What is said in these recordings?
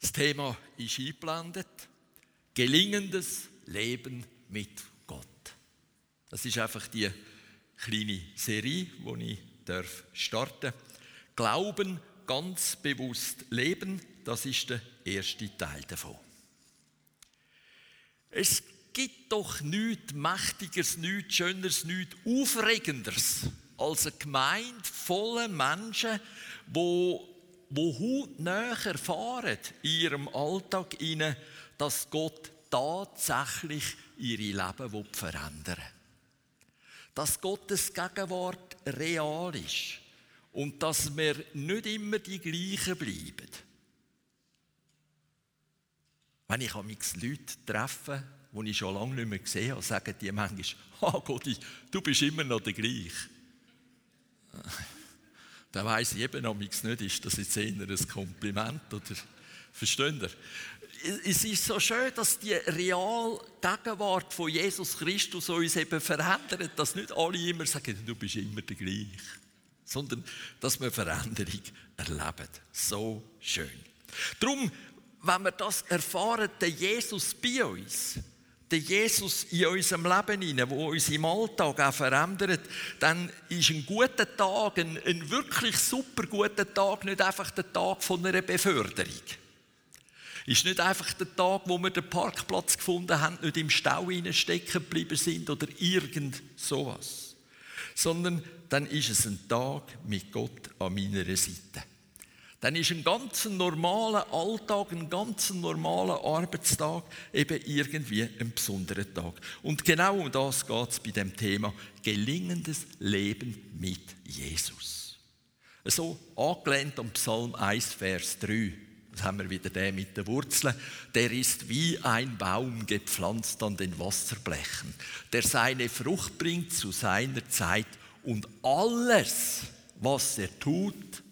Das Thema ist eingeblendet. Gelingendes Leben mit Gott. Das ist einfach die kleine Serie, die ich starten darf. Glauben, ganz bewusst leben, das ist der erste Teil davon. Es gibt doch nichts Mächtigeres, nichts Schöneres, nichts Aufregenderes als eine Gemeinde voller Menschen, die hautnah erfahren in ihrem Alltag, dass Gott tatsächlich ihre Leben verändern will. Dass Gottes Gegenwart real ist und dass wir nicht immer die gleichen bleiben. Wenn ich Leute treffe, die ich schon lange nicht mehr gesehen habe, sagen die manchmal, Gotti, du bist immer noch der gleiche. Dann weiss ich eben nicht, ist das jetzt eher ein Kompliment oder versteht ihr? Es ist so schön, dass die reale Gegenwart von Jesus Christus uns eben verändert, dass nicht alle immer sagen, du bist immer der gleiche, sondern dass wir Veränderung erleben. So schön. Darum, wenn wir das erfahren, der Jesus bei uns, der Jesus in unserem Leben hinein, der uns im Alltag auch verändert, dann ist ein guter Tag, ein wirklich super guter Tag, nicht einfach der Tag von einer Beförderung. Ist nicht einfach der Tag, wo wir den Parkplatz gefunden haben, nicht im Stau stecken geblieben sind oder irgend sowas. Sondern dann ist es ein Tag mit Gott an meiner Seite. Dann ist ein ganz normaler Alltag, ein ganz normaler Arbeitstag eben irgendwie ein besonderer Tag. Und genau um das geht es bei dem Thema gelingendes Leben mit Jesus. So angelehnt am Psalm 1, Vers 3. Jetzt haben wir wieder den mit den Wurzeln. Der ist wie ein Baum gepflanzt an den Wasserblechen, der seine Frucht bringt zu seiner Zeit und alles, was er tut,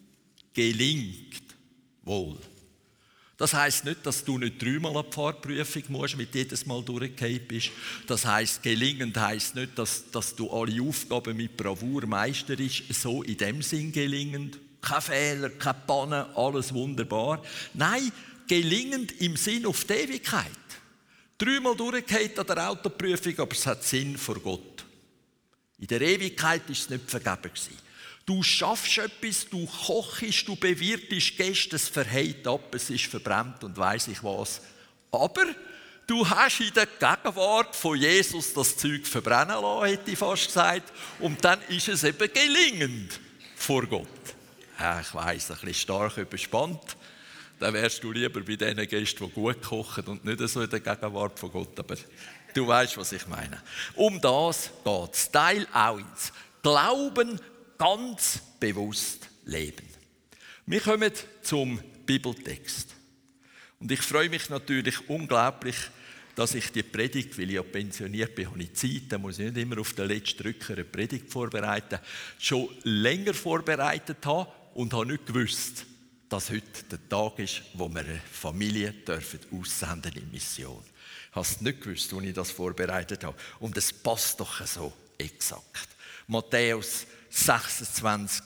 gelingt wohl. Das heisst nicht, dass du nicht 3-mal an die Fahrprüfung musst, mit jedes Mal durchgefallen bist. Das heisst, gelingend heisst nicht, dass du alle Aufgaben mit Bravour meisterst, so in dem Sinn gelingend. Kein Fehler, keine Panne, alles wunderbar. Nein, gelingend im Sinn auf die Ewigkeit. 3-mal durchgefallen an der Autoprüfung, aber es hat Sinn vor Gott. In der Ewigkeit war es nicht vergeben gewesen. Du schaffst etwas, du kochst, du bewirtest Gäste, es verheilt ab, es ist verbrannt und weiss ich was. Aber du hast in der Gegenwart von Jesus das Zeug verbrennen lassen, hätte ich fast gesagt. Und dann ist es eben gelingend vor Gott. Ja, ich weiss, ein bisschen stark überspannt. Dann wärst du lieber bei den Gästen, die gut kochen und nicht so in der Gegenwart von Gott. Aber du weißt, was ich meine. Um das geht es. Teil 1. Glauben, ganz bewusst leben. Wir kommen zum Bibeltext. Und ich freue mich natürlich unglaublich, dass ich die Predigt, weil ich ja pensioniert bin, habe ich Zeit, da muss ich nicht immer auf den letzten Drücker eine Predigt vorbereiten, schon länger vorbereitet habe und habe nicht gewusst, dass heute der Tag ist, wo wir eine Familie aussenden in Mission. Ich habe es nicht gewusst, als ich das vorbereitet habe. Und es passt doch so exakt. Matthäus 26,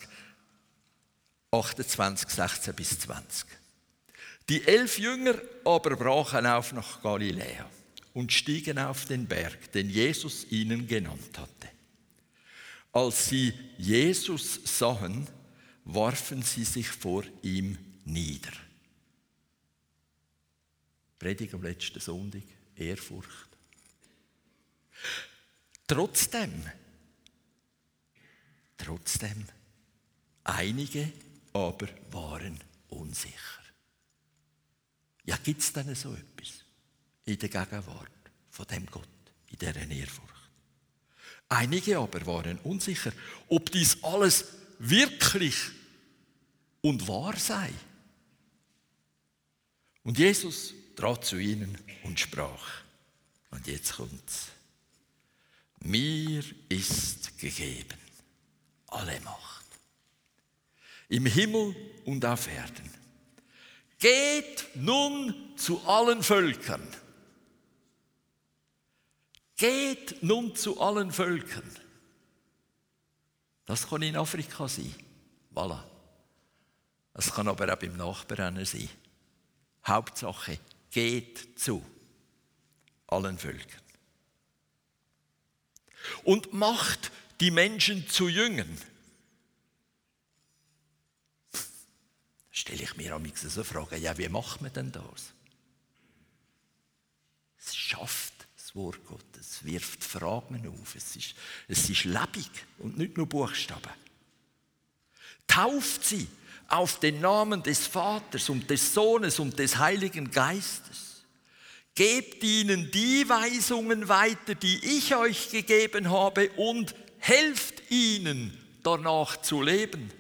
28, 16 bis 20. Die 11 Jünger aber brachen auf nach Galiläa und stiegen auf den Berg, den Jesus ihnen genannt hatte. Als sie Jesus sahen, warfen sie sich vor ihm nieder. Predigt am letzten Sonntag, Ehrfurcht. Trotzdem, einige aber waren unsicher. Ja, gibt es denn so etwas in der Gegenwart von dem Gott, in dieser Ehrfurcht? Einige aber waren unsicher, ob dies alles wirklich und wahr sei. Und Jesus trat zu ihnen und sprach, und jetzt kommt's, mir ist gegeben alle Macht, im Himmel und auf Erden. Geht nun zu allen Völkern. Geht nun zu allen Völkern. Das kann in Afrika sein. Voilà. Es kann aber auch beim Nachbarn sein. Hauptsache, geht zu allen Völkern. Und macht die Menschen zu Jüngern. Stelle ich mir am liebsten so Fragen, ja, wie macht man denn das? Es schafft das Wort Gottes, wirft Fragen auf. Es ist lebendig und nicht nur Buchstaben. Tauft sie auf den Namen des Vaters und des Sohnes und des Heiligen Geistes. Gebt ihnen die Weisungen weiter, die ich euch gegeben habe, und helft ihnen, danach zu leben.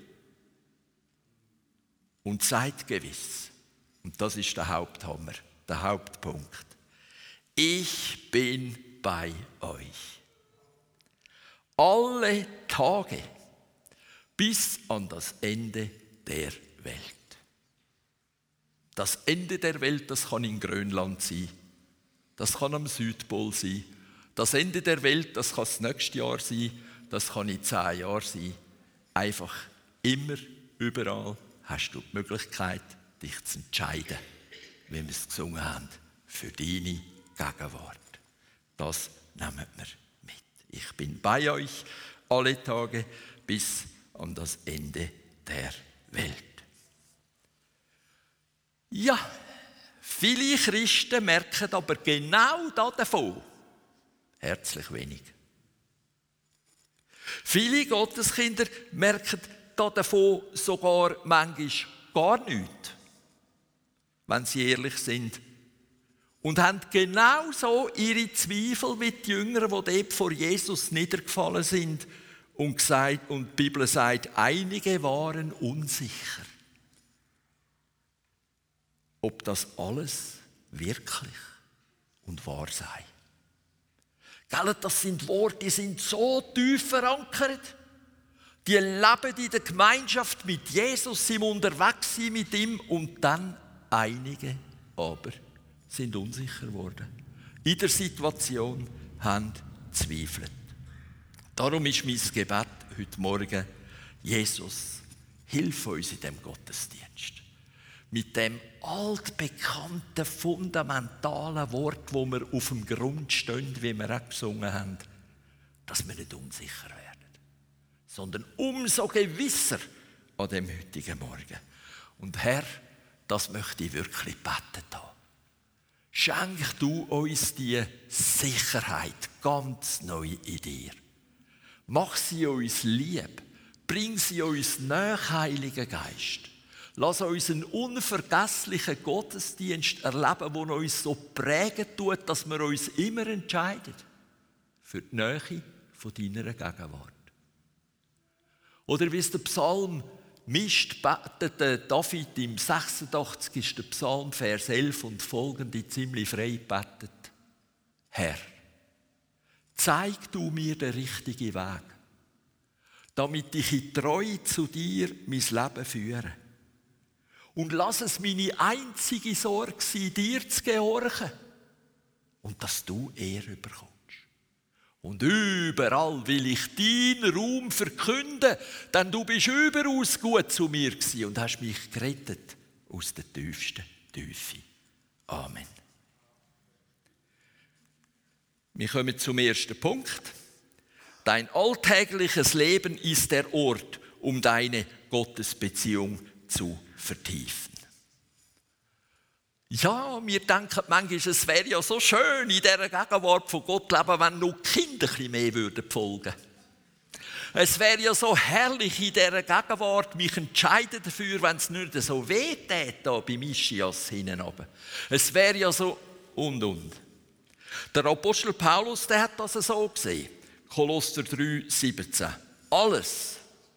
Und seid gewiss, und das ist der Haupthammer, der Hauptpunkt: Ich bin bei euch. Alle Tage bis an das Ende der Welt. Das Ende der Welt, das kann in Grönland sein. Das kann am Südpol sein. Das Ende der Welt, das kann das nächste Jahr sein. Das kann in 10 Jahren sein. Einfach immer, überall hast du die Möglichkeit, dich zu entscheiden, wie wir es gesungen haben, für deine Gegenwart. Das nehmen wir mit. Ich bin bei euch alle Tage bis an das Ende der Welt. Ja, viele Christen merken aber genau davon herzlich wenig. Viele Gotteskinder merken davon sogar manchmal gar nichts, wenn sie ehrlich sind. Und haben genauso ihre Zweifel wie die Jünger, die dort vor Jesus niedergefallen sind und die Bibel sagt, einige waren unsicher, ob das alles wirklich und wahr sei. Gell, das sind Worte, die sind so tief verankert. Die leben in der Gemeinschaft mit Jesus, sind unterwegs mit ihm, und dann einige aber sind unsicher geworden. In der Situation haben zweifelt. Darum ist mein Gebet heute Morgen: Jesus, hilf uns in diesem Gottesdienst. Mit dem altbekannten, fundamentalen Wort, wo wir auf dem Grund stehen, wie wir auch gesungen haben, dass wir nicht unsicher werden, sondern umso gewisser an dem heutigen Morgen. Und Herr, das möchte ich wirklich beten haben. Schenk du uns die Sicherheit ganz neu in dir. Mach sie uns lieb. Bring sie uns nahe, Heiliger Geist. Lass uns einen unvergesslichen Gottesdienst erleben, der uns so prägen tut, dass wir uns immer entscheiden für die Nähe von deiner Gegenwart. Oder wie es der Psalm mischt, betet David im 86. Psalm, Vers 11 und folgende ziemlich frei betet: Herr, zeig du mir den richtigen Weg, damit ich in Treue zu dir mein Leben führe. Und lass es meine einzige Sorge sein, dir zu gehorchen und dass du Ehre bekommst. Und überall will ich deinen Ruhm verkünden, denn du bist überaus gut zu mir gewesen und hast mich gerettet aus der tiefsten Tiefe. Amen. Wir kommen zum ersten Punkt. Dein alltägliches Leben ist der Ort, um deine Gottesbeziehung zu vertiefen. Ja, wir denken manchmal, es wäre ja so schön, in dieser Gegenwart von Gott leben, wenn nur die Kinder ein bisschen mehr folgen würden. Es wäre ja so herrlich, in dieser Gegenwart mich entscheiden dafür, wenn es nicht so weh täte, bei Mischias hinten runter. Es wäre ja so und. Der Apostel Paulus, der hat das so gesehen. Kolosser 3,17. Alles,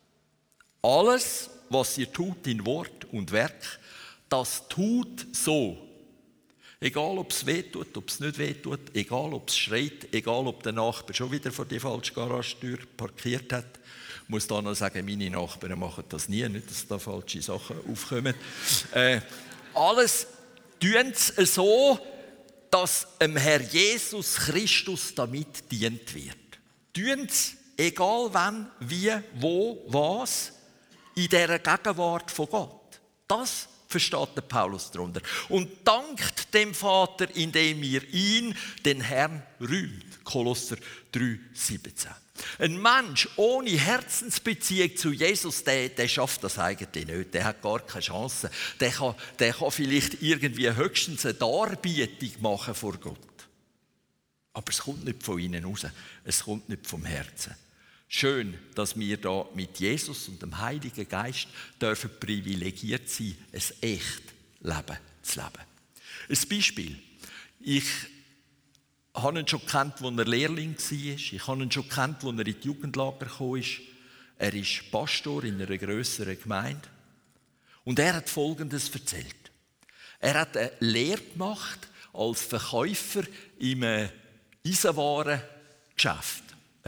was ihr tut in Wort und Werk, das tut so. Egal, ob es weh tut, ob es nicht weh tut, egal, ob es schreit, egal, ob der Nachbar schon wieder vor die falsche Garagentür parkiert hat. Ich muss da noch sagen, meine Nachbarn machen das nie, nicht, dass da falsche Sachen aufkommen. Alles tun sie so, dass dem Herr Jesus Christus damit dient wird. Tun sie, egal wann, wie, wo, was, in dieser Gegenwart von Gott. Das versteht der Paulus darunter. Und dankt dem Vater, indem ihr ihn, den Herrn, rühmt. Kolosser 3,17. Ein Mensch ohne Herzensbeziehung zu Jesus, der schafft das eigentlich nicht. Der hat gar keine Chance. Der kann vielleicht irgendwie höchstens eine Darbietung machen vor Gott. Aber es kommt nicht von innen raus. Es kommt nicht vom Herzen. Schön, dass wir da mit Jesus und dem Heiligen Geist dürfen privilegiert sein, ein echtes Leben zu leben. Ein Beispiel. Ich habe ihn schon gekannt, als er Lehrling war. Ich habe ihn schon gekannt, als er in die Jugendlager gekommen ist. Er ist Pastor in einer grösseren Gemeinde. Und er hat Folgendes erzählt. Er hat eine Lehre gemacht als Verkäufer im Eisenwarengeschäft.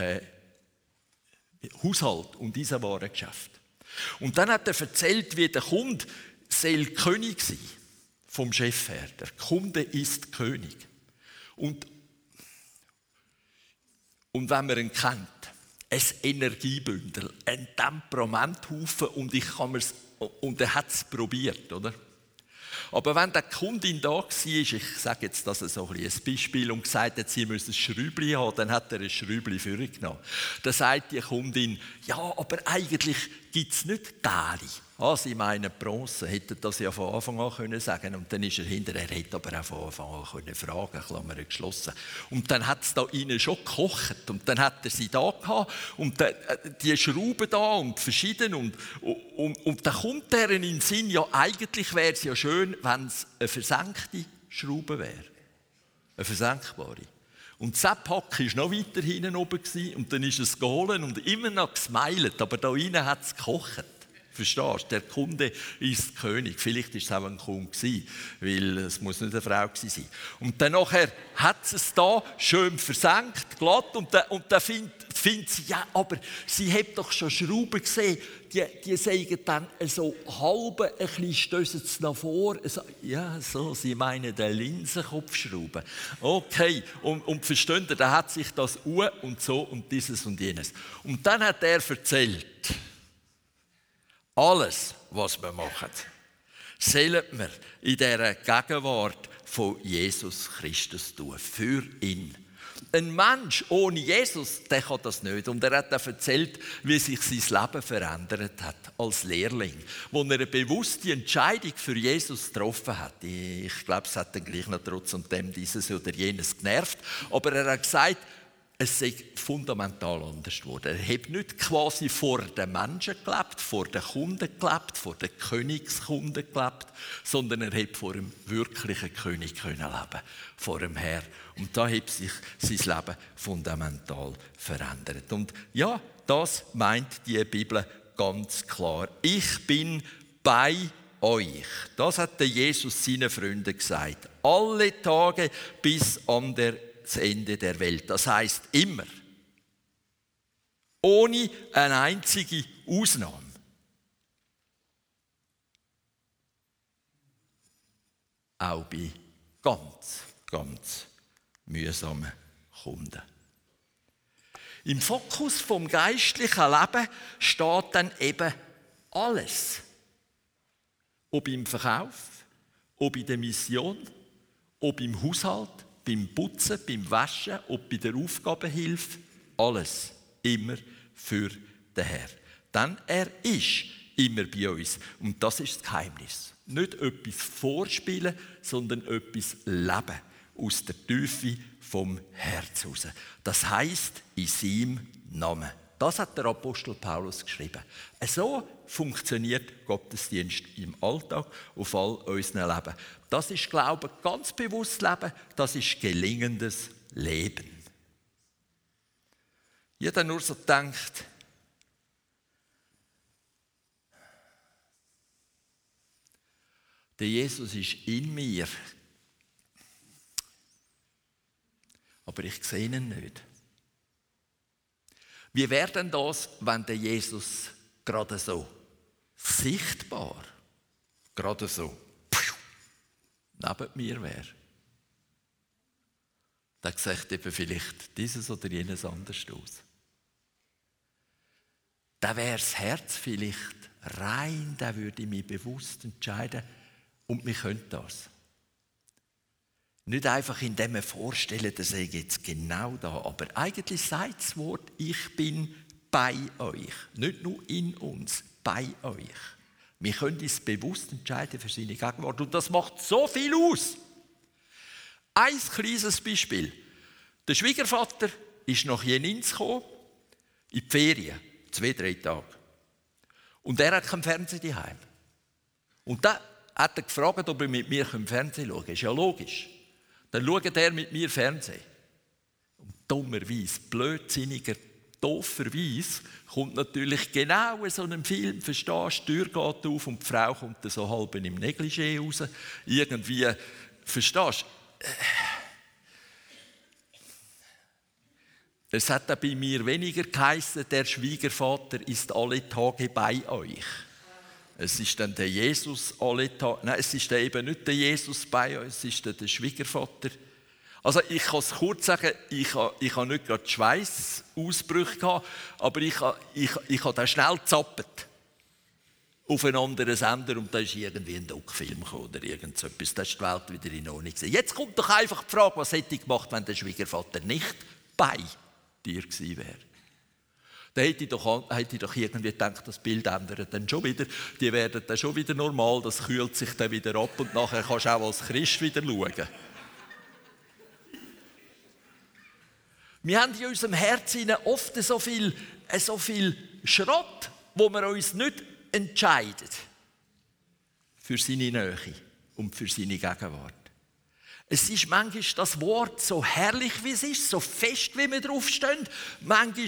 Haushalt- und Eisenwarengeschäft. Und dann hat er erzählt, wie der Kunde soll König sein vom Chef her. Der Kunde ist König. Und wenn man ihn kennt, ein Energiebündel, ein Temperamenthaufen und er hat es probiert, oder? Aber wenn der Kundin da war, ich sage jetzt das so ein Beispiel, und gesagt hat, sie müsse ein Schräubli haben, dann hat er ein Schräubli vorgenommen. Dann sagt die Kundin, ja, aber eigentlich gibt es nicht Gäli. Sie meinen Bronze, hätte das ja von Anfang an können sagen. Und dann ist er hinterher, er hätte aber auch von Anfang an können fragen, Klammer geschlossen. Und dann hat es da innen schon gekocht. Und dann hat er sie da gehabt und die Schrauben da und verschieden. Und dann kommt er in den Sinn, ja, eigentlich wäre es ja schön, wenn es eine versenkte Schraube wäre. Eine versenkbare. Und das Pack war noch weiter hinten oben und dann ist es geholt und immer noch gesmiled, aber da innen hat es gekocht. Verstehst du? Der Kunde ist König. Vielleicht war es auch ein Kunde, weil es muss nicht eine Frau sein. Und dann nachher hat es da schön versenkt, glatt, und dann findet sie, ja, aber sie hat doch schon Schrauben gesehen, die sagen dann so halb, ein bisschen stössen sie nach vor. Ja, so, sie meinen den Linsenkopfschrauben. Okay, und verstehen Sie, da hat sich das und so und dieses und jenes. Und dann hat er erzählt, alles, was wir machen, sollen wir in dieser Gegenwart von Jesus Christus tun, für ihn. Ein Mensch ohne Jesus, der kann das nicht. Und er hat auch erzählt, wie sich sein Leben verändert hat als Lehrling, wo er eine bewusste Entscheidung für Jesus getroffen hat. Ich glaube, es hat dann gleich noch trotzdem dieses oder jenes genervt. Aber er hat gesagt, es sei fundamental anders geworden. Er hat nicht quasi vor den Menschen gelebt, vor den Kunden gelebt, vor den Königskunden gelebt, sondern er hat vor dem wirklichen König leben, vor dem Herr. Und da hat sich sein Leben fundamental verändert. Und ja, das meint die Bibel ganz klar. Ich bin bei euch. Das hat der Jesus seinen Freunden gesagt. Alle Tage bis an das Ende der Welt. Das heisst immer. Ohne eine einzige Ausnahme. Auch bei ganz mühsamen Kunden. Im Fokus vom geistlichen Leben steht dann eben alles. Ob im Verkauf, ob in der Mission, ob im Haushalt, beim Putzen, beim Waschen, ob bei der Aufgabenhilfe, alles immer für den Herrn. Denn er ist immer bei uns. Und das ist das Geheimnis. Nicht etwas vorspielen, sondern etwas leben. Aus der Tiefe vom Herz heraus. Das heisst, in seinem Namen. Das hat der Apostel Paulus geschrieben. So funktioniert Gottesdienst im Alltag, auf all unserem Leben. Das ist Glauben, ganz bewusst Leben, das ist gelingendes Leben. Jeder nur so denkt, der Jesus ist in mir, aber ich sehe ihn nicht. Wie wäre denn das, wenn der Jesus gerade so sichtbar, gerade so neben mir wäre? Dann sieht eben vielleicht dieses oder jenes anders aus. Dann wäre das Herz vielleicht rein, dann würde ich mich bewusst entscheiden, Und wir können das. Nicht einfach, indem wir vorstellen, das sei jetzt genau da, aber eigentlich sagt das Wort, ich bin bei euch. Nicht nur in uns, bei euch. Wir können uns bewusst entscheiden für seine Gegenwart. Und das macht so viel aus. Ein kleines Beispiel. Der Schwiegervater ist nach Jenins gekommen, in die Ferien, 2-3 Tage. Und er hat keinen Fernseher daheim. Und dann hat er gefragt, ob er mit mir Fernsehen schauen kann. Ist ja logisch. Dann schaut er mit mir Fernsehen. Und dummerweise, blödsinniger, dooferweise, kommt natürlich genau in so einem Film, verstehst du, die Tür geht auf und die Frau kommt so halb im Negligé raus. Irgendwie, verstehst du? Es hat auch bei mir weniger geheißen, der Schwiegervater ist alle Tage bei euch. Es ist dann der Jesus alle Tage. Nein, es ist dann eben nicht der Jesus bei uns, es ist dann der Schwiegervater. Also ich kann es kurz sagen, ich habe nicht gerade Schweißausbrüche gehabt, aber ich habe dann schnell gezappt auf einen anderen Sender und da ist irgendwie ein Doc-Film gekommen oder irgendetwas. Da ist die Welt wieder in Ordnung gewesen. Jetzt kommt doch einfach die Frage, was hätte ich gemacht, wenn der Schwiegervater nicht bei dir gewesen wäre? Dann hätte ich doch irgendwie gedacht, das Bild ändert dann schon wieder. Die werden dann schon wieder normal, das kühlt sich dann wieder ab und nachher kannst du auch als Christ wieder schauen. Wir haben in unserem Herzen oft so viel Schrott, wo wir uns nicht entscheiden für seine Nähe und für seine Gegenwart. Es ist manchmal das Wort so herrlich, wie es ist, so fest, wie wir draufstehen. Manchmal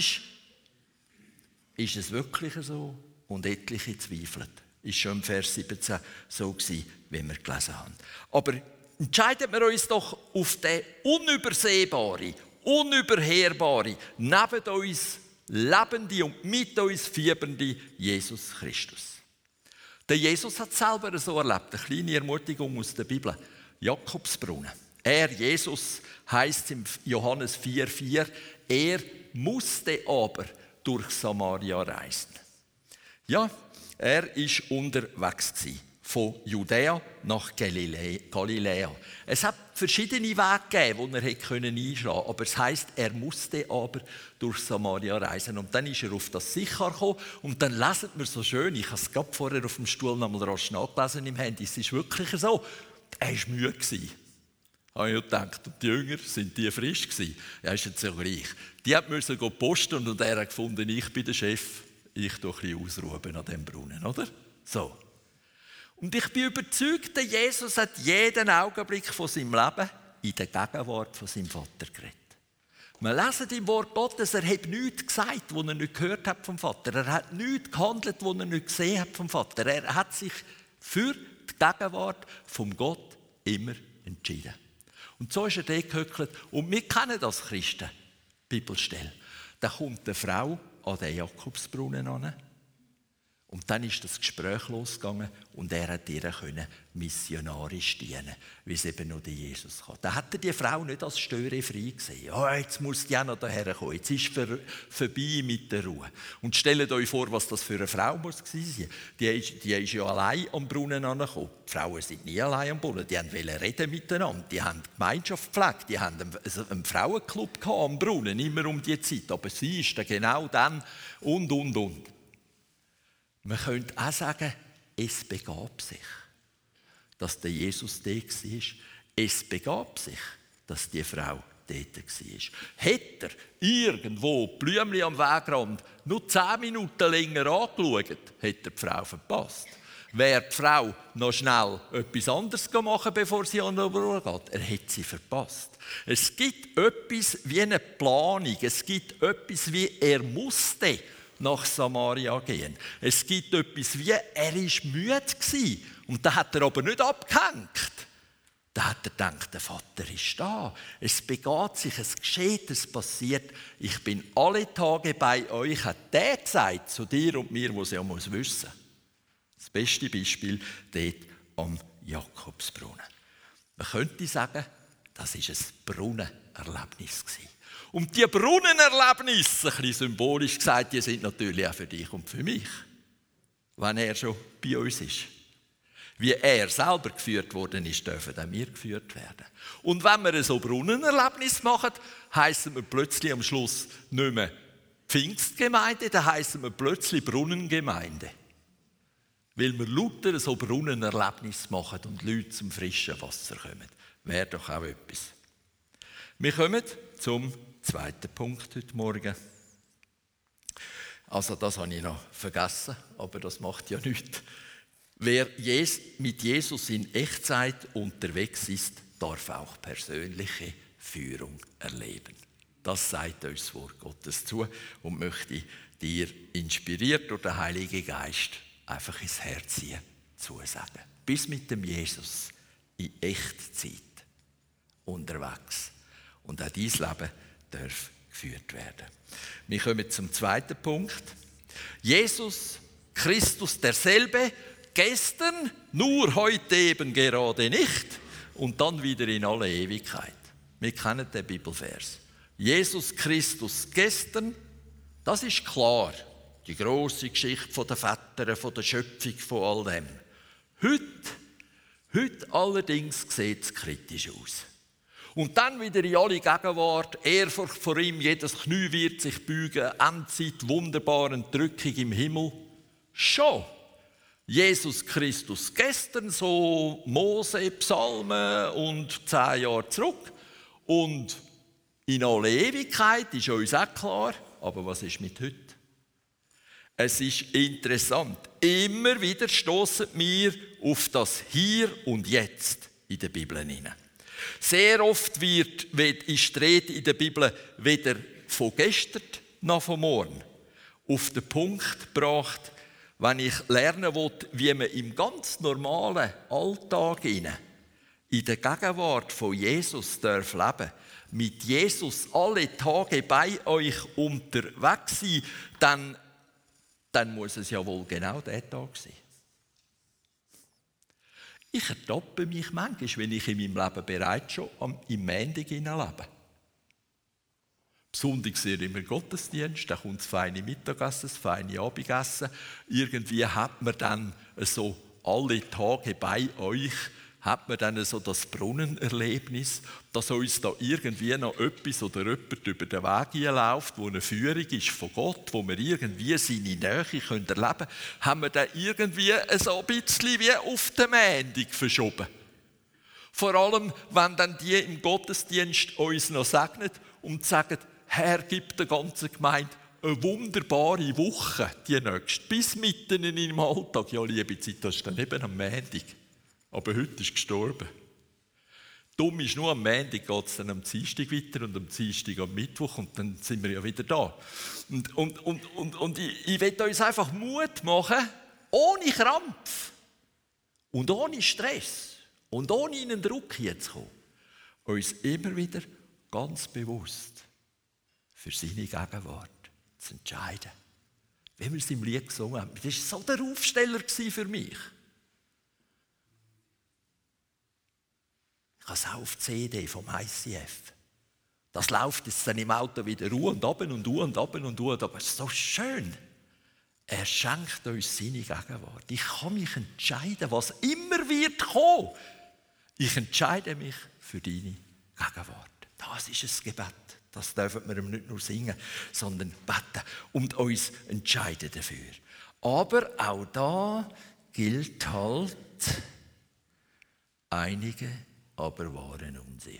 ist es wirklich so und etliche zweifeln. Ist schon im Vers 17 so gewesen, wie wir gelesen haben. Aber entscheiden wir uns doch auf den unübersehbaren, unüberhörbaren, neben uns lebende und mit uns fiebernde Jesus Christus. Der Jesus hat es selber so erlebt. Eine kleine Ermutigung aus der Bibel. Jakobsbrunnen. Jesus, heisst es im Johannes 4,4, er musste aber durch Samaria reisen. Ja, er war unterwegs von Judäa nach Galiläa. Es hat verschiedene Wege gegeben, die er hätte einschlagen konnte. Aber es heisst, er musste aber durch Samaria reisen. Und dann ist er auf das Sichar gekommen. Und dann lesen wir so schön, ich habe es gerade vorher auf dem Stuhl noch mal rasch nachgelesen im Handy, es ist wirklich so, er war müde. Habe ich gedacht, und die Jünger, sind die frisch gewesen? Ja, ist jetzt so gleich. Die mussten posten und er hat gefunden, ich bin der Chef, ich tue ein bisschen ausruhen an diesem Brunnen, oder? So. Und ich bin überzeugt, der Jesus hat jeden Augenblick von seinem Leben in der Gegenwart von seinem Vater geredet. Wir lesen im Wort Gottes, er hat nichts gesagt, was er nicht gehört hat vom Vater. Er hat nichts gehandelt, was er nicht gesehen hat vom Vater. Er hat sich für die Gegenwart vom Gott immer entschieden. Und so ist er da gehöckelt. Und wir kennen das Christen, Bibelstelle. Da kommt eine Frau an den Jakobsbrunnen an. Und dann ist das Gespräch losgegangen und er hat ihr missionarisch dienen, wie es eben noch der Jesus kann. Da hat er die Frau nicht als störefrei gesehen. Oh, jetzt muss die auch noch daher kommen, jetzt ist vorbei mit der Ruhe. Und stellt euch vor, was das für eine Frau muss gewesen sein. Die ist ja allein am Brunnen angekommen. Die Frauen sind nie allein am Brunnen, die wollten reden miteinander, die haben Gemeinschaft gepflegt, die haben einen Frauenclub am Brunnen, immer um die Zeit. Aber sie ist dann genau dann und. Man könnte auch sagen, es begab sich, dass der Jesus dort war. Es begab sich, dass die Frau dort war. Hätte er irgendwo Blümchen am Wegrand nur 10 Minuten länger angeschaut, hätte er die Frau verpasst. Wäre die Frau noch schnell etwas anderes machen, bevor sie an den Brunnen geht, er hätte sie verpasst. Es gibt etwas wie eine Planung, es gibt etwas wie er musste nach Samaria gehen. Es gibt etwas wie, er war müde gewesen. Und da hat er aber nicht abgehängt. Da hat er gedacht, der Vater ist da. Es begeht sich, es geschieht, es passiert. Ich bin alle Tage bei euch, hat der gesagt zu dir und mir, was er wissen muss. Das beste Beispiel dort am Jakobsbrunnen. Man könnte sagen, das war ein Brunnenerlebnis. Und die Brunnenerlebnisse, ein bisschen symbolisch gesagt, die sind natürlich auch für dich und für mich, wenn er schon bei uns ist. Wie er selber geführt worden ist, dürfen auch wir geführt werden. Und wenn wir so Brunnenerlebnis machen, heissen wir plötzlich am Schluss nicht mehr Pfingstgemeinde, dann heissen wir plötzlich Brunnengemeinde. Weil wir lauter so Brunnenerlebnis machen und Leute zum frischen Wasser kommen. Wäre doch auch etwas. Wir kommen zum zweiten Punkt heute Morgen. Also das habe ich noch vergessen, aber das macht ja nichts. Wer mit Jesus in Echtzeit unterwegs ist, darf auch persönliche Führung erleben. Das sagt uns das Wort Gottes zu und möchte dir inspiriert durch den Heiligen Geist einfach ins Herz ziehen, zusagen. Bis mit dem Jesus in Echtzeit unterwegs. Und auch dein Leben darf geführt werden. Wir kommen zum zweiten Punkt. Jesus Christus derselbe, gestern, nur heute eben gerade nicht und dann wieder in alle Ewigkeit. Wir kennen den Bibelvers. Jesus Christus gestern, das ist klar. Die grosse Geschichte der Väter, von der Schöpfung, von all dem. Heute allerdings sieht es kritisch aus. Und dann wieder in alle Gegenwart, Ehrfurcht vor ihm, jedes Knie wird sich beugen, Endzeit, wunderbare Entrückung im Himmel. Schon. Jesus Christus gestern, so Mose, Psalmen und 10 Jahre zurück. Und in alle Ewigkeit ist uns auch klar, aber was ist mit heute? Es ist interessant. Immer wieder stossen wir auf das Hier und Jetzt in der Bibel hinein. Sehr oft ist die Rede in der Bibel weder von gestern noch von morgen auf den Punkt gebracht, wenn ich lernen will, wie man im ganz normalen Alltag in der Gegenwart von Jesus darf leben, mit Jesus alle Tage bei euch unterwegs sein, dann muss es ja wohl genau der Tag sein. Ich ertappe mich manchmal, wenn ich in meinem Leben bereits schon im Montag lebe. Am Sonntag sehe ich immer Gottesdienst, dann kommt das feine Mittagessen, das feine Abendessen. Irgendwie hat man dann so alle Tage bei euch, hat man dann so das Brunnenerlebnis, dass uns da irgendwie noch etwas oder jemand über den Weg läuft, wo eine Führung ist von Gott, wo wir irgendwie seine Nähe erleben können, haben wir dann irgendwie so ein bisschen wie auf den Montag verschoben. Vor allem, wenn dann die im Gottesdienst uns noch segnen und sagen, Herr, gib der ganzen Gemeinde eine wunderbare Woche, die nächste, bis mitten im Alltag. Ja, liebe Zeit, das ist dann eben am Montag. Aber heute ist gestorben. Dumm ist nur, am Montag geht es dann am Dienstag weiter und am Dienstag am Mittwoch und dann sind wir ja wieder da. Und ich will uns einfach Mut machen, ohne Krampf und ohne Stress und ohne in den Druck hinzukommen, uns immer wieder ganz bewusst für seine Gegenwart zu entscheiden. Wie wir es im Lied gesungen haben. Das war so der Aufsteller für mich. Ich habe es auch auf CD vom ICF. Das läuft jetzt dann im Auto wieder und ab und und ab und und. Aber es ist so schön. Er schenkt uns seine Gegenwart. Ich kann mich entscheiden, was immer wird kommen. Ich entscheide mich für deine Gegenwart. Das ist ein Gebet. Das dürfen wir nicht nur singen, sondern beten und uns entscheiden dafür. Aber auch da gilt halt, einige aber waren unsicher.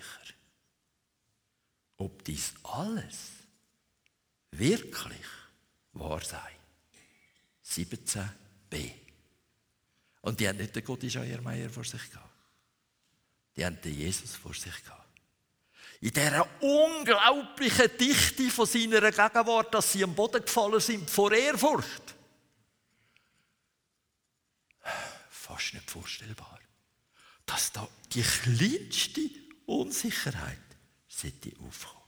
Ob dies alles wirklich wahr sei. 17b. Und die haben nicht den Gotti Scheiermeier vor sich gehabt. Die haben den Jesus vor sich gehabt. In dieser unglaublichen Dichte von seiner Gegenwart, dass sie am Boden gefallen sind vor Ehrfurcht. Fast nicht vorstellbar. Dass da die kleinste Unsicherheit sollte aufkommen.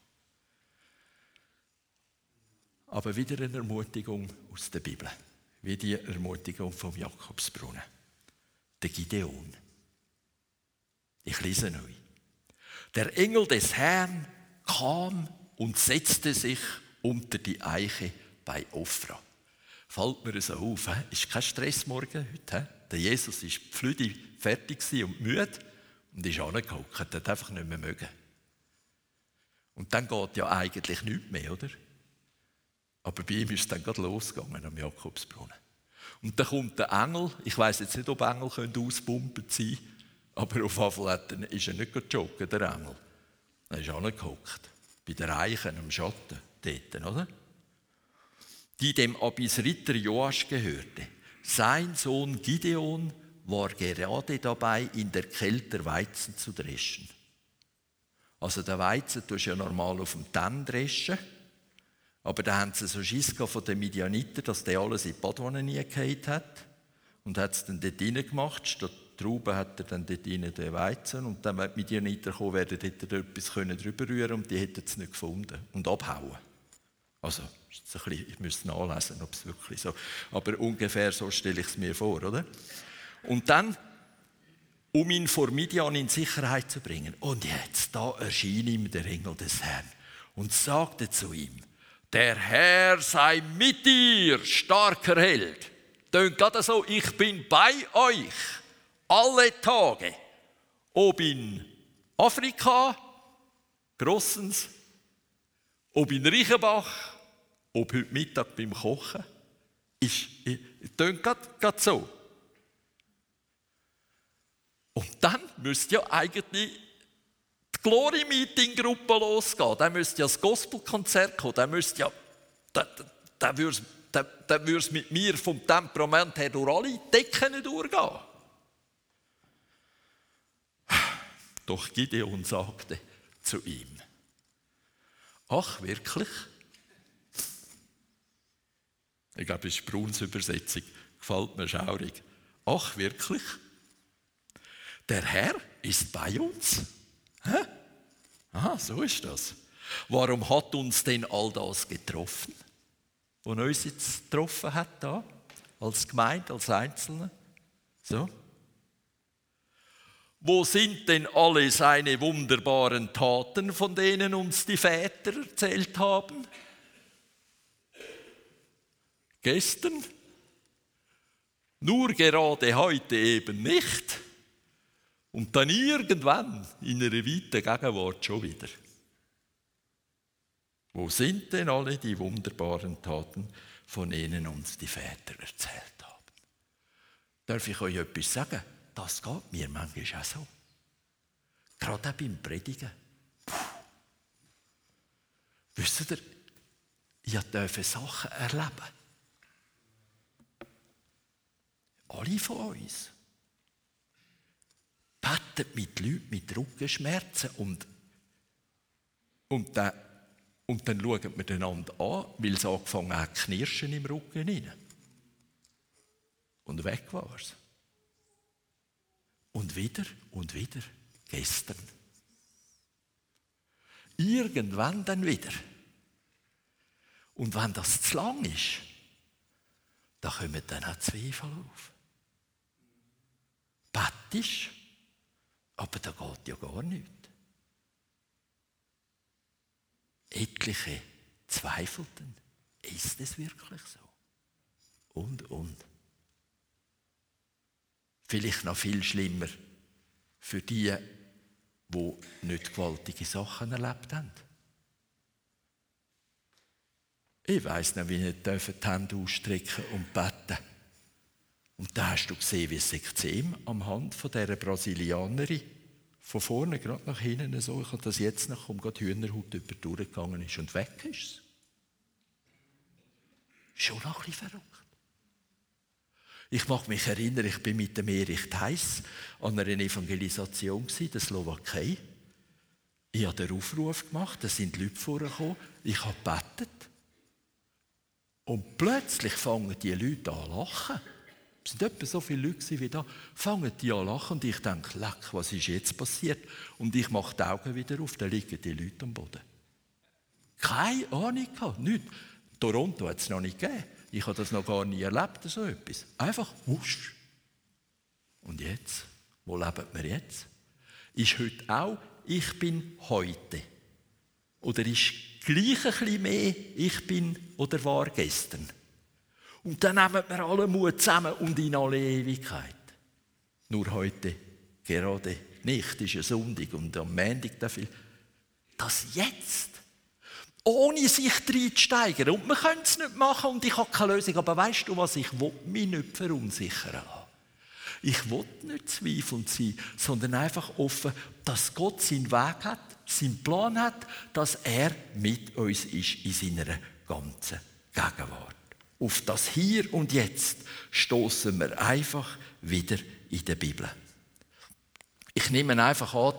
Aber wieder eine Ermutigung aus der Bibel. Wie die Ermutigung vom Jakobsbrunnen. Der Gideon. Ich lese euch. Der Engel des Herrn kam und setzte sich unter die Eiche bei Ofra. Fällt mir so auf, ist kein Stress morgen heute. Der Jesus war pflüdi fertig und müde und ist angehockt, hat einfach nicht mehr mögen. Und dann geht ja eigentlich nichts mehr, oder? Aber bei ihm ist es dann gerade losgegangen am Jakobsbrunnen. Und dann kommt der Engel, ich weiss jetzt nicht, ob Engel ausbumpert sein können, aber auf jeden Fall ist er nicht joggen, der Engel. Er ist angehockt, bei den Reichen am Schatten, dort, oder? Die dem Abisriter Joasch gehörte. Sein Sohn Gideon war gerade dabei, in der Kälte Weizen zu dreschen. Also der Weizen tust du ja normal auf dem Tenn dreschen, aber da haben sie so Schiss von den Midianiter, dass der alles in die Badwanne nie gefallen hat und hat es dann dort reingemacht. Statt Trauben hat er dann dort rein den Weizen und dann, wenn die Midianiter kommen, werden dort etwas drüber rühren und die hätten es nicht gefunden und abhauen. Also, ist ein bisschen, ich müsste nachlesen, ob es wirklich so, aber ungefähr so stelle ich es mir vor, oder? Und dann, um ihn vor Midian in Sicherheit zu bringen. Und jetzt, da erschien ihm der Engel des Herrn und sagte zu ihm, der Herr sei mit dir, starker Held. Tönt gerade so, ich bin bei euch alle Tage. Ob in Afrika, Grossens, ob in Reichenbach, ob heute Mittag beim Kochen. Tönt gerade so. Und dann müsste ja eigentlich die Glory-Meeting-Gruppe losgehen. Dann müsste ja das Gospelkonzert kommen. Dann müsste ja, dann würde es mit mir vom Temperament her durch alle Decken durchgehen. Doch Gideon sagte zu ihm, ach wirklich? Ich glaube, das ist die Bruns Übersetzung. Gefällt mir schaurig. Ach wirklich? Der Herr ist bei uns? Hä? Aha, so ist das. Warum hat uns denn all das getroffen? Was uns jetzt getroffen hat da? Als Gemeinde, als Einzelne? So? Wo sind denn alle seine wunderbaren Taten, von denen uns die Väter erzählt haben? Gestern? Nur gerade heute eben nicht. Und dann irgendwann in einer weiten Gegenwart schon wieder. Wo sind denn alle die wunderbaren Taten, von denen uns die Väter erzählt haben? Darf ich euch etwas sagen? Das geht mir manchmal auch so. Gerade auch beim Predigen. Wisst ihr, ich durfte Sachen erleben. Alle von uns. Betet mit Leuten mit Rückenschmerzen und dann schauen wir einander an, weil es angefangen hat zu knirschen im Rücken rein. Und weg war es. Und wieder, gestern. Irgendwann dann wieder. Und wenn das zu lang ist, dann kommen dann auch Zweifel auf. Bettisch, aber da geht ja gar nichts. Etliche zweifelten, ist es wirklich so? Und. Vielleicht noch viel schlimmer für die nicht gewaltige Sachen erlebt haben. Ich weiss noch, wie ich die Hände ausstrecken und beten. Und da hast du gesehen, wie das Ekzem am Hand von dieser Brasilianerin von vorne gerade nach hinten so, ich habe das jetzt noch, gerade die Hühnerhaut durchgegangen ist und weg ist es. Schon noch ein bisschen verrückt. Ich mag mich erinnern, ich bin mit dem Erich Theiss an einer Evangelisation in der Slowakei. Ich habe den Aufruf gemacht, da sind Leute vorgekommen, ich habe gebetet. Und plötzlich fangen die Leute an zu lachen. Es sind etwa so viele Leute wie da. Fangen die an zu lachen und ich denke, leck, was ist jetzt passiert? Und ich mache die Augen wieder auf, da liegen die Leute am Boden. Keine Ahnung gehabt, nichts. Toronto hat es noch nicht gegeben. Ich habe das noch gar nie erlebt, so etwas. Einfach wusch. Und jetzt? Wo leben wir jetzt? Ist heute auch, ich bin heute? Oder ist gleich ein bisschen mehr, ich bin oder war gestern? Und dann nehmen wir alle Mut zusammen und in alle Ewigkeit. Nur heute gerade nicht, ist ein Sonntag und am Montag dafür. Das jetzt, ohne sich reinzusteigern. Und man könnte es nicht machen und ich habe keine Lösung. Aber weißt du was, ich will mich nicht verunsichern lassen. Ich will nicht zweifelnd sein, sondern einfach offen, dass Gott seinen Weg hat, seinen Plan hat, dass er mit uns ist in seiner ganzen Gegenwart. Auf das Hier und Jetzt stoßen wir einfach wieder in der Bibel. Ich nehme einfach an,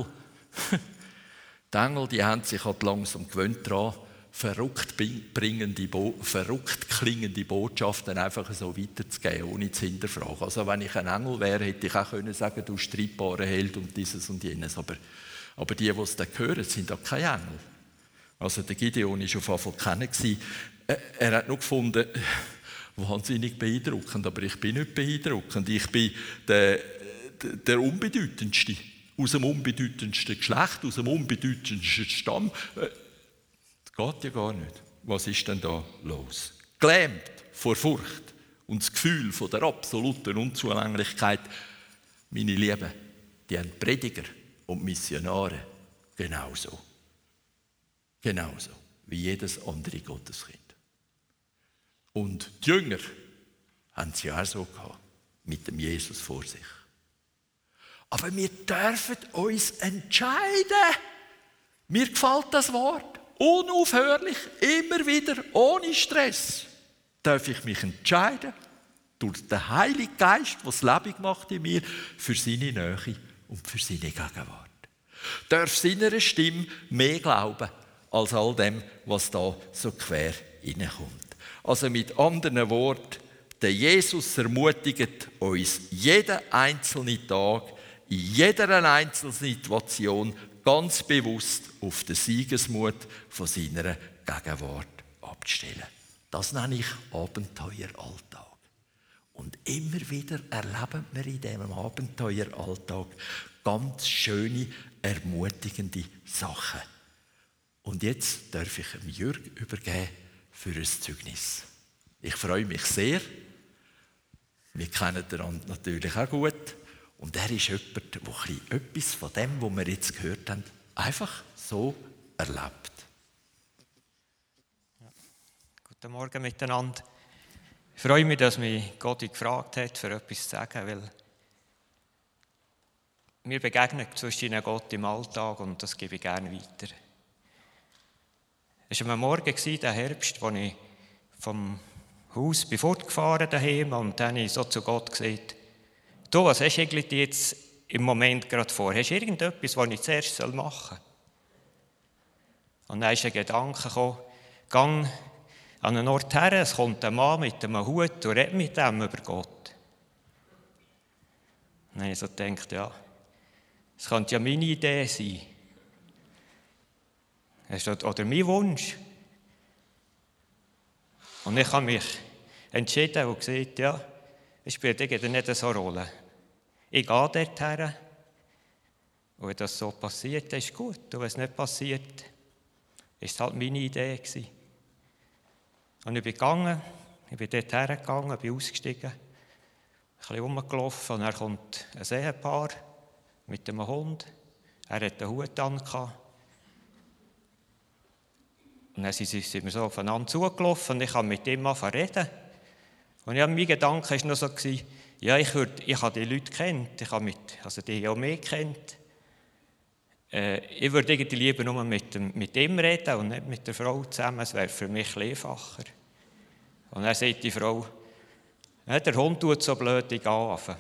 die Engel, die haben sich halt langsam gewöhnt daran, verrückt klingende Botschaften einfach so weiterzugeben, ohne zu hinterfragen. Also wenn ich ein Engel wäre, hätte ich auch können sagen, du streitbarer Held und dieses und jenes. Aber die es dann hören, sind auch keine Engel. Also der Gideon war auf jeden Fall keiner. Er hat nur gefunden, wahnsinnig beeindruckend, aber ich bin nicht beeindruckend. Ich bin der Unbedeutendste. Aus dem unbedeutendsten Geschlecht, aus dem unbedeutendsten Stamm. Das geht ja gar nicht. Was ist denn da los? Gelähmt vor Furcht und das Gefühl von der absoluten Unzulänglichkeit. Meine Lieben, die haben Prediger und Missionare genauso. Genauso wie jedes andere Gotteskind. Und die Jünger haben es ja auch so gehabt, mit dem Jesus vor sich. Aber wir dürfen uns entscheiden. Mir gefällt das Wort. Unaufhörlich, immer wieder, ohne Stress. Darf ich mich entscheiden, durch den Heiligen Geist, der das Leben macht in mir, für seine Nähe und für seine Gegenwart. Darf seiner Stimme mehr glauben, als all dem, was da so quer reinkommt. Also mit anderen Worten, der Jesus ermutigt uns jeden einzelnen Tag, in jeder einzelnen Situation ganz bewusst auf den Siegesmut von seiner Gegenwart abzustellen. Das nenne ich Abenteueralltag. Und immer wieder erleben wir in diesem Abenteueralltag ganz schöne, ermutigende Sachen. Und jetzt darf ich dem Jürg übergeben für ein Zeugnis. Ich freue mich sehr. Wir kennen den natürlich auch gut. Und er ist jemand, der etwas von dem, was wir jetzt gehört haben, einfach so erlebt. Ja. Guten Morgen miteinander. Ich freue mich, dass mich Gott gefragt hat, für etwas zu sagen, weil mir begegnet zwischen Gott im Alltag und das gebe ich gerne weiter. Es war am Morgen, der Herbst, als ich vom Haus fortgefahren daheim und dann habe ich so zu Gott gesagt, du, was hast du eigentlich jetzt im Moment gerade vor? Hast du irgendetwas, was ich zuerst machen soll? Und dann ist ein Gedanke gekommen, gang an einen Ort her, es kommt ein Mann mit einem Hut und redet mit dem über Gott. Und dann habe ich so gedacht, ja, es könnte ja meine Idee sein. Oder mein Wunsch. Und ich habe mich entschieden und gesagt, ja, es spielt irgendwie nicht so eine Rolle. Ich gehe dort her. Und wenn das so passiert, ist gut. Und wenn es nicht passiert, ist es halt meine Idee gewesen. Und ich bin gegangen, ich bin dort hergegangen, bin ausgestiegen, ein bisschen rumgelaufen und dann kommt ein Ehepaar mit einem Hund. Er hat einen Hut an. Und dann sind wir so aufeinander zugelaufen und ich habe mit ihm reden. Und ja, mein Gedanke war noch so, ja, ich habe die Leute kennt, die haben auch mich kennt. Ich würde irgendwie lieber nur mit ihm reden und nicht mit der Frau zusammen, es wäre für mich einfacher. Und dann sagt die Frau, ja, der Hund tut so blöd, ich gehe runter.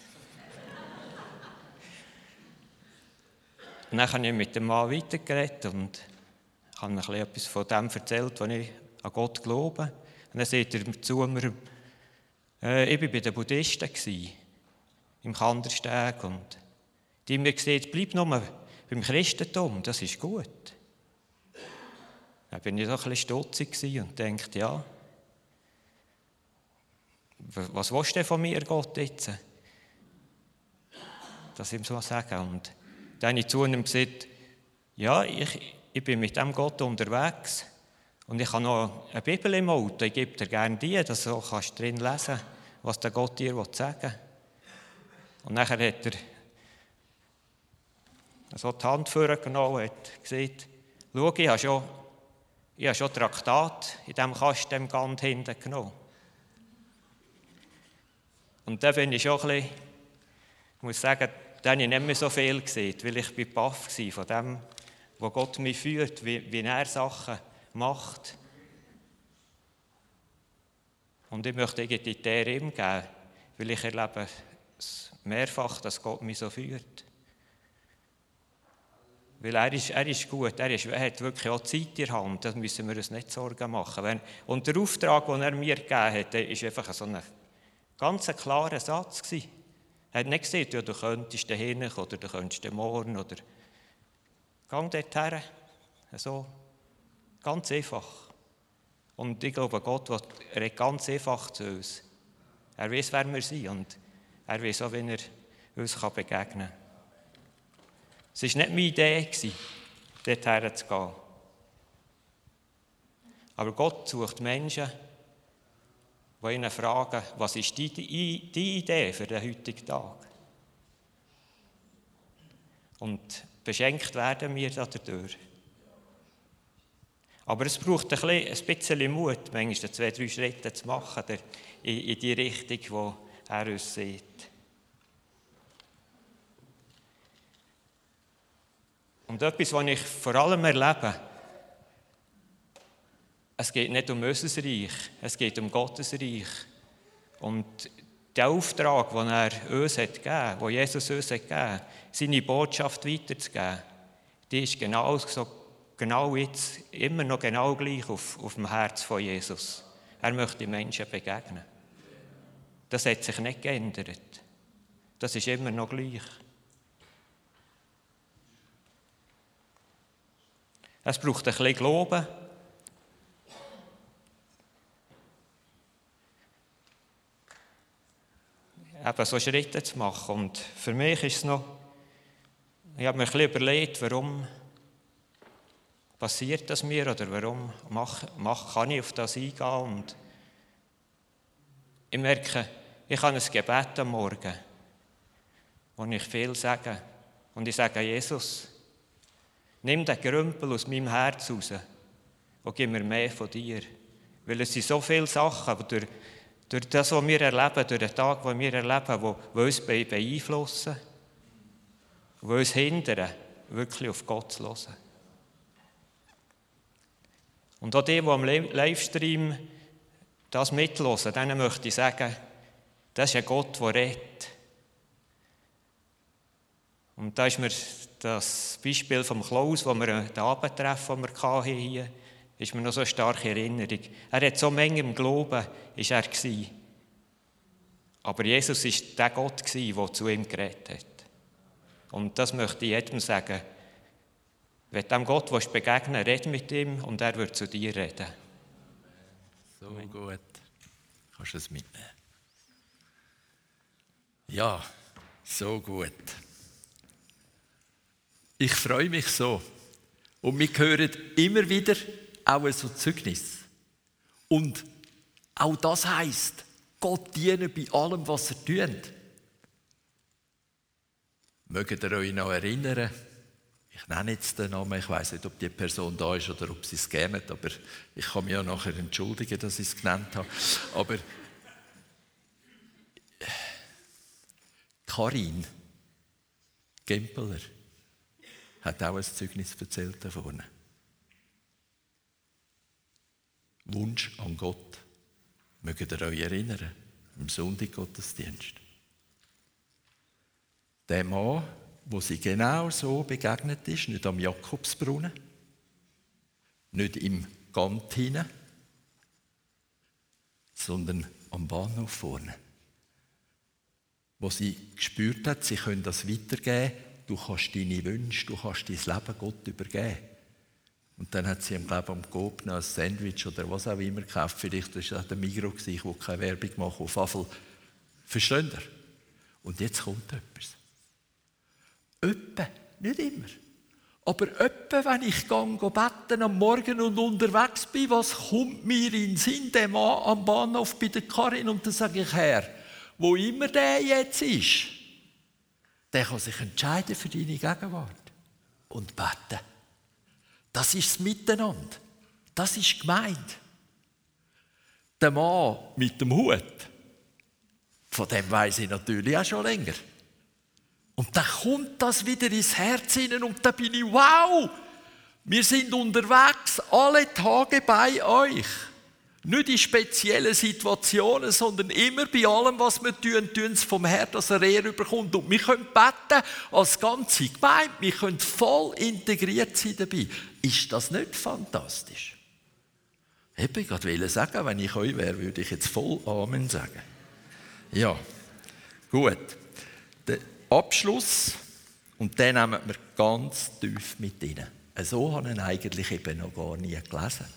Und dann habe ich mit dem Mann weitergeredet und habe ihm etwas von dem erzählt, was ich an Gott glaube. Und dann sagt er zu mir, ich war bei den Buddhisten im Kandersteg und die haben mir gesagt, bleib nur beim Christentum, das ist gut. Dann bin ich so ein bisschen stutzig und dachte, ja, was willst du denn von mir, Gott, jetzt? Das ihm so sagen. Und dann habe ich zu ihm gesagt, ja, ich bin mit dem Gott unterwegs und ich habe noch eine Bibel im Auto, ich gebe dir gerne die, dass du kannst drin lesen, was der Gott dir sagen will. Und nachher hat er so die Hand vorgenommen und hat gesagt, schau, ich habe schon Traktat in diesem Kasten im Gant hinten genommen. Und da bin ich schon ein bisschen, ich muss sagen, da habe ich nicht mehr so viel gesehen, weil ich bin baff war von dem, wo Gott mich führt, wie er Sachen macht. Und ich möchte irgendwie die Ehre ihm geben, weil ich erlebe es mehrfach, dass Gott mich so führt. Weil er ist gut, er hat wirklich auch Zeit in der Hand, da müssen wir uns nicht Sorgen machen. Und der Auftrag, den er mir gegeben hat, war einfach so ein ganz klarer Satz. Er hat nicht gesagt, ja, du könntest dahin oder du könntest morgen oder gang dorthin. So, ganz einfach. Und ich glaube, Gott redet ganz einfach zu uns. Er weiß, wer wir sind und er weiß auch, wie er uns begegnen kann. Es war nicht meine Idee, dorthin zu gehen. Aber Gott sucht Menschen, die ihn fragen, was ist die Idee für den heutigen Tag? Und beschenkt werden wir dadurch. Aber es braucht ein bisschen Mut, manchmal 2-3 Schritte zu machen in die Richtung, wo er uns sieht. Und etwas, was ich vor allem erlebe, es geht nicht um unser Reich, es geht um Gottes Reich. Und der Auftrag, den er uns hat gegeben, den Jesus uns hat gegeben, seine Botschaft weiterzugeben, die ist genau jetzt immer noch genau gleich auf dem Herz von Jesus. Er möchte den Menschen begegnen. Das hat sich nicht geändert. Das ist immer noch gleich. Es braucht ein bisschen Glauben. Eben so Schritte zu machen. Und für mich ist es noch, ich habe mir ein bisschen überlegt, warum passiert das mir oder warum kann ich auf das eingehen. Und ich merke, ich habe ein Gebet am Morgen, wo ich viel sage. Und ich sage, Jesus, nimm den Gerümpel aus meinem Herz raus und gib mir mehr von dir. Weil es sind so viele Sachen, die durch das, was wir erleben, durch den Tag, den wir erleben, die uns beeinflussen, die uns hindern, wirklich auf Gott zu hören. Und auch die am Livestream das mithören, denen möchte ich sagen, das ist ein Gott, der redet. Und da ist mir das Beispiel vom Klaus, das wir den Abendtreffen, den wir hier hatten, ist mir noch so eine starke Erinnerung. Er hat so Menge im Glauben, ist er gewesen. Aber Jesus war der Gott gewesen, der zu ihm geredet hat. Und das möchte ich jedem sagen. Wenn du dem Gott begegnen willst, red mit ihm und er wird zu dir reden. So gut. Kannst du es mitnehmen? Ja, so gut. Ich freue mich so. Und wir hören immer wieder auch so Zeugnis. Und auch das heisst, Gott dienen bei allem, was er tut. Mögt ihr euch noch erinnern? Ich nenne jetzt den Namen, ich weiss nicht, ob die Person da ist oder ob sie es geben, aber ich kann mich ja nachher entschuldigen, dass ich es genannt habe. Aber Karin Gempeler hat auch ein Zeugnis erzählt da vorne. Wunsch an Gott. Mögt ihr euch erinnern? Im Sonntaggottesdienst. Der Mann, wo sie genau so begegnet ist, nicht am Jakobsbrunnen, nicht im Gant hinein, sondern am Bahnhof vorne. Wo sie gespürt hat, sie können das weitergeben, du kannst deine Wünsche, du kannst dein Leben Gott übergeben. Und dann hat sie ihm, glaube ich, am Coop noch ein Sandwich oder was auch immer gekauft. Vielleicht war das der Migros, ich will keine Werbung machen, auf Affel. Versteht ihr? Und jetzt kommt etwas. Öppe, nicht immer. Aber öppe, wenn ich beten am Morgen und unterwegs bin, was kommt mir in den Sinn, der Mann am Bahnhof bei der Karin? Und dann sage ich, Herr, wo immer der jetzt ist, der kann sich entscheiden für deine Gegenwart und beten. Das ist das Miteinander. Das ist gemeint. Der Mann mit dem Hut, von dem weiss ich natürlich auch schon länger. Und dann kommt das wieder ins Herz hinein und dann bin ich, wow, wir sind unterwegs, alle Tage bei euch. Nicht in speziellen Situationen, sondern immer bei allem, was wir tun es vom Herrn, dass er Ehre überkommt. Und wir können beten als ganze Gemeinde, wir können voll integriert sein dabei. Ist das nicht fantastisch? Ich wollte gerade sagen, wenn ich euch wäre, würde ich jetzt voll Amen sagen. Ja, gut. Der Abschluss, und den nehmen wir ganz tief mit rein. So habe ich ihn eigentlich eben noch gar nie gelesen.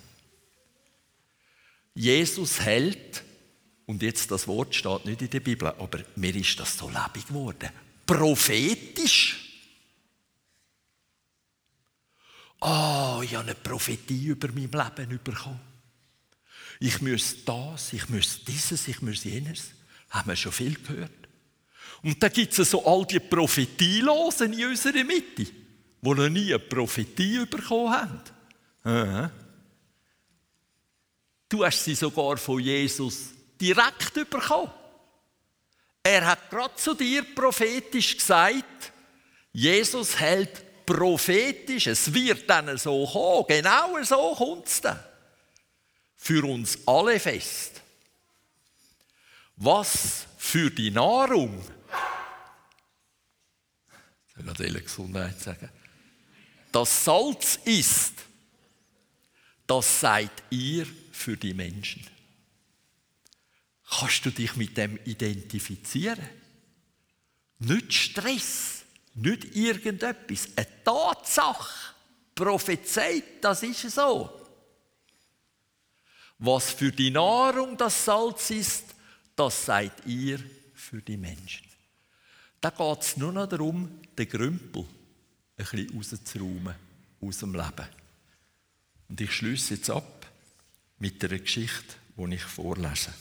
Jesus hält, und jetzt das Wort steht nicht in der Bibel, aber mir ist das so lebendig geworden, prophetisch. Ich habe eine Prophetie über mein Leben bekommen. Ich muss das, ich muss dieses, ich muss jenes. Haben wir schon viel gehört. Und da gibt es so all die Prophetielosen in unserer Mitte, die noch nie eine Prophetie bekommen haben. Aha. Du hast sie sogar von Jesus direkt bekommen. Er hat gerade zu dir prophetisch gesagt, Jesus hält prophetisch, es wird dann so kommen, genau so kommt es dann. Für uns alle fest. Was für die Nahrung, ich will gerade Gesundheit sagen, das Salz ist, das seid ihr für die Menschen. Kannst du dich mit dem identifizieren? Nicht Stress, nicht irgendetwas, eine Tatsache, prophezeit, das ist so. Was für die Nahrung das Salz ist, das seid ihr für die Menschen. Da geht es nur noch darum, den Grümpel ein bisschen rauszuräumen aus dem Leben. Und ich schließe jetzt ab mit einer Geschichte, die ich vorlese.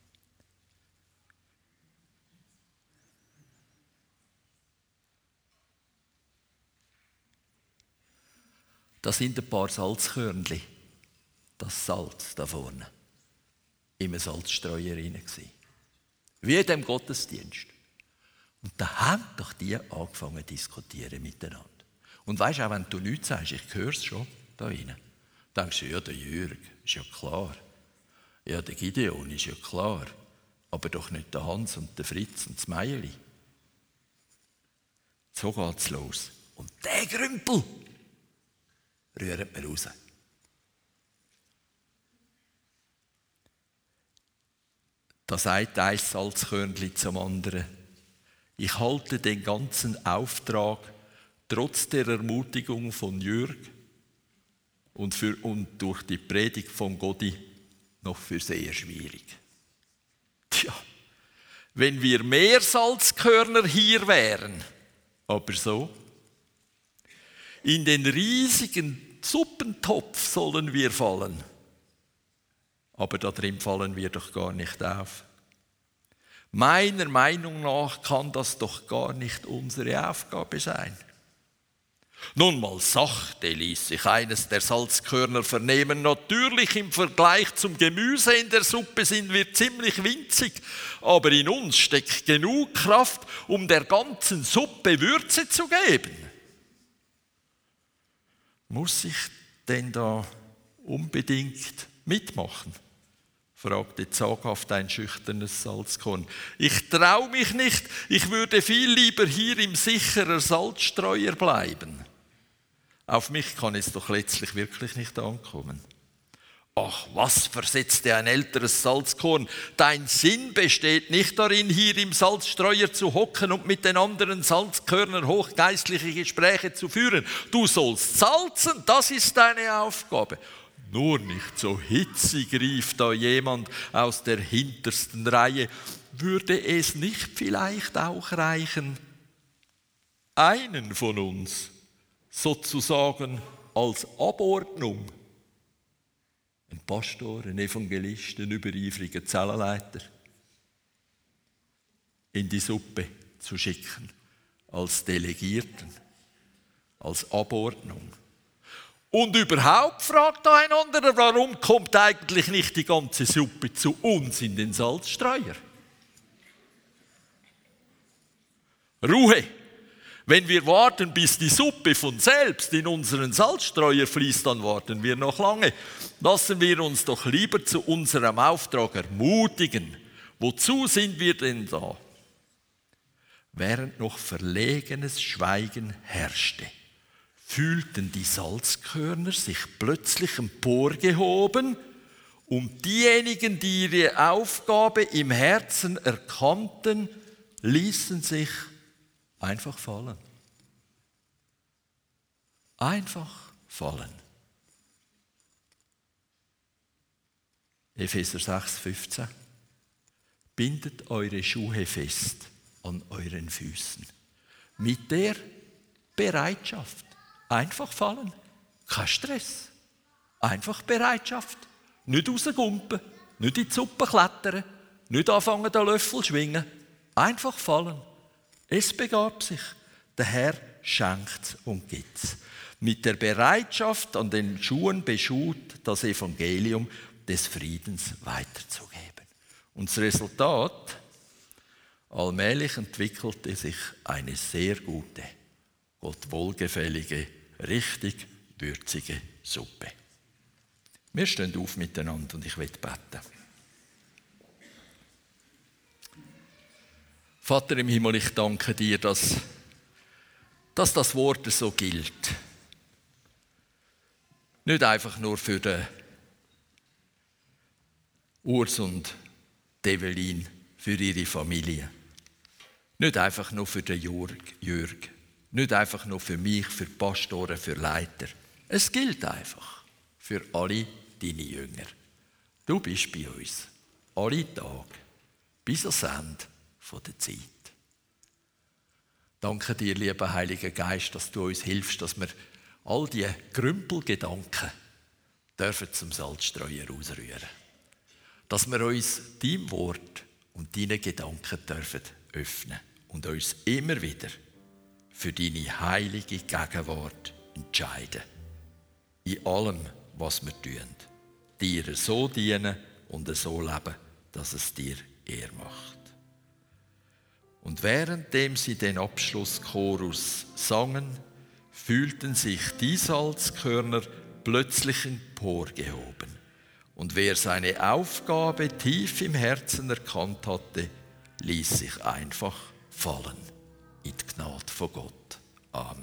Das sind ein paar Salzkörnchen. Das Salz da vorne. Im Salzstreuer rein. Wie in dem Gottesdienst. Und da haben doch die angefangen zu diskutieren miteinander. Und weisst auch, wenn du nichts sagst, ich höre es schon da rein. Dann denkst du, ja, der Jürg, ist ja klar. Ja, der Gideon ist ja klar. Aber doch nicht der Hans und der Fritz und das Meierli. So geht's los. Und der Grümpel rührt mir raus. Da sagt ein Salzkörnchen zum anderen, ich halte den ganzen Auftrag trotz der Ermutigung von Jürg und durch die Predigt von Godi noch für sehr schwierig. Tja, wenn wir mehr Salzkörner hier wären, aber so, in den riesigen Suppentopf sollen wir fallen. Aber da drin fallen wir doch gar nicht auf. Meiner Meinung nach kann das doch gar nicht unsere Aufgabe sein. Nun mal sachte ließ sich eines der Salzkörner vernehmen. Natürlich im Vergleich zum Gemüse in der Suppe sind wir ziemlich winzig, aber in uns steckt genug Kraft, um der ganzen Suppe Würze zu geben. Muss ich denn da unbedingt mitmachen? Fragte zaghaft ein schüchternes Salzkorn. Ich traue mich nicht, ich würde viel lieber hier im sicheren Salzstreuer bleiben. Auf mich kann es doch letztlich wirklich nicht ankommen. Ach, was, versetzte ein älteres Salzkorn, dein Sinn besteht nicht darin, hier im Salzstreuer zu hocken und mit den anderen Salzkörnern hochgeistliche Gespräche zu führen. Du sollst salzen, das ist deine Aufgabe. Nur nicht so hitzig, rief da jemand aus der hintersten Reihe. Würde es nicht vielleicht auch reichen, einen von uns sozusagen als Abordnung, ein Pastor, ein Evangelist, ein übereifriger Zellenleiter, in die Suppe zu schicken, als Delegierten, als Abordnung. Und überhaupt fragt einander, warum kommt eigentlich nicht die ganze Suppe zu uns in den Salzstreuer? Ruhe! Wenn wir warten, bis die Suppe von selbst in unseren Salzstreuer fließt, dann warten wir noch lange. Lassen wir uns doch lieber zu unserem Auftrag ermutigen. Wozu sind wir denn da? Während noch verlegenes Schweigen herrschte, fühlten die Salzkörner sich plötzlich emporgehoben und diejenigen, die ihre Aufgabe im Herzen erkannten, ließen sich einfach fallen. Einfach fallen. Epheser 6,15. Bindet eure Schuhe fest an euren Füßen. Mit der Bereitschaft. Einfach fallen. Kein Stress. Einfach Bereitschaft. Nicht rausgumpen, nicht in die Suppe klettern, nicht anfangen, den Löffel zu schwingen. Einfach fallen. Es begab sich. Der Herr schenkt und gibt. Mit der Bereitschaft an den Schuhen beschut, das Evangelium des Friedens weiterzugeben. Und das Resultat: allmählich entwickelte sich eine sehr gute, Gott wohlgefällige, richtig würzige Suppe. Wir stehen auf miteinander und ich will beten. Vater im Himmel, ich danke dir, dass das Wort so gilt. Nicht einfach nur für den Urs und Evelyn, für ihre Familie. Nicht einfach nur für den Jürg. Nicht einfach nur für mich, für Pastoren, für Leiter. Es gilt einfach für alle deine Jünger. Du bist bei uns, alle Tage, bis ans Ende der Zeit. Danke dir, lieber Heiliger Geist, dass du uns hilfst, dass wir all diese Grümpelgedanken dürfen zum Salzstreuer ausrühren. Dass wir uns deinem Wort und deinen Gedanken dürfen öffnen und uns immer wieder für deine heilige Gegenwart entscheiden. In allem, was wir tun. Dir so dienen und so leben, dass es dir Ehre macht. Und währenddem sie den Abschlusschorus sangen, fühlten sich die Salzkörner plötzlich emporgehoben. Und wer seine Aufgabe tief im Herzen erkannt hatte, ließ sich einfach fallen in die Gnade von Gott. Amen.